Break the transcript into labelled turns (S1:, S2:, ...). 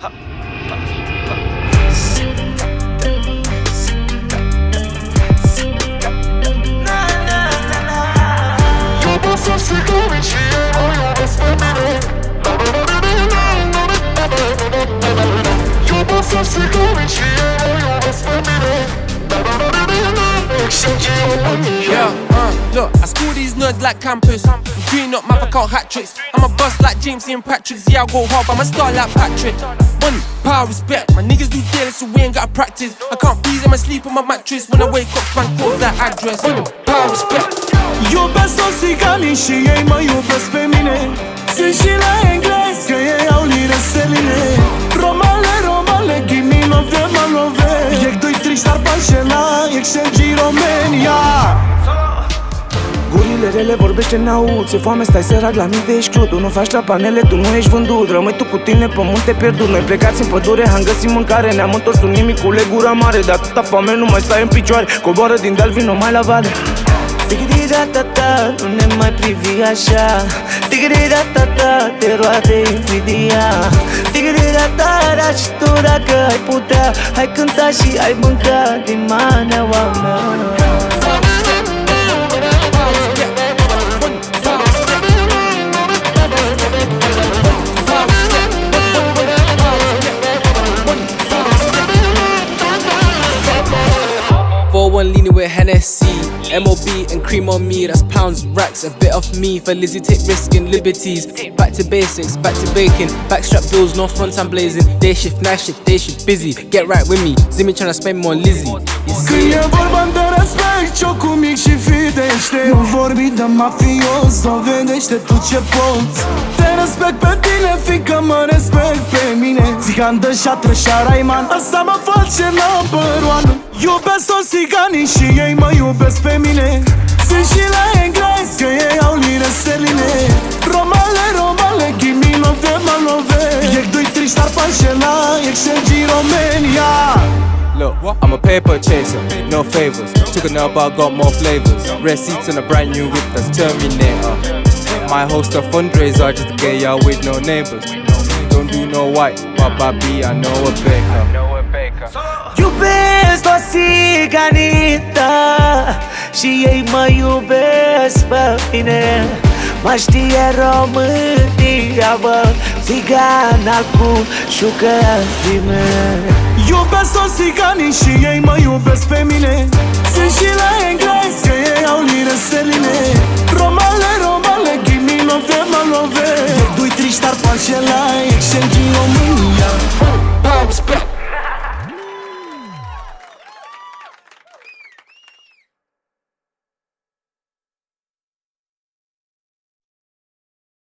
S1: Look, I school these nerds like campus. I'm green up, mother count hat tricks. I'm a bust like James and Patrick's. Yeah, I go hard, but I'm a star like Patrick. Money, power, respect. My niggas do daily, so we ain't gotta practice. I can't breathe, I'ma sleep on my mattress. When I wake up, bank calls that address. Money, power, respect.
S2: Iubesc toți țiganii și ei mă iubesc pe mine. Sunt și la englez, că ei au lire sterline. Romale, give me love, them I love it. Jak doi tri star pașela, exchange România. Gurile rele vorbește n-aud. Ți-e foame, stai sărac, la minte ești crud. Tu nu faci la panele, tu nu ești vândut. Rămâi tu cu tine pe munte pierdut. Noi plecați în pădure, am găsit mâncare. Ne-am întors un nimicule, gura mare. De atâta foame nu mai stai în picioare. Coboară din deal, vino mai la vale. Tigri-da-ta-ta, nu ne mai privi așa. Tigri-da-ta-ta, te roade invidia. Tigri-da-ta, și tu dacă ai putea, ai cânta și ai mânca din maneaua mea.
S1: One leaning with Hennessy, MOB and cream on me. That's pounds, racks, a bit off me. For Lizzie, take risks and liberties. Back to basics, back to baking. Backstrap bills, no front, I'm blazing. Day shift, night shift, day shift, busy. Get right with me, Zimmy tryna spend more on Lizzie.
S2: Când e vorba de respect, ciocul mic și fidește. Nu vorbi de mafios, dovedește tu ce poți. Te respect pe tine, fiindcă mă respect pe mine. Țigan de șatră și Raiman, asta mă face number one. Iubesc toți țiganii și ei mă iubesc pe mine. Sunt și la englez, că ei au lire sterline. Romale, give me love, them I love it. Jak doi tri star pașela, exchange România.
S3: Look, I'm a paper chaser, no favors. Took an L but got more flavors. Receipts on a brand new whip that's Terminator. My host a fundraiser just to get y'all with no neighbors. Don't do no white, but Bobby I know a baker.
S2: Iubesc o țigănită și ei mă iubesc pe mine. Mă știe România, bă, țigana cu șucărime. Iubesc toți țiganii și ei mă iubesc pe mine. Sunt și la englez, că ei au lire sterline. Romale, give me love, them I love it. Doi tri star pașela, exchange România.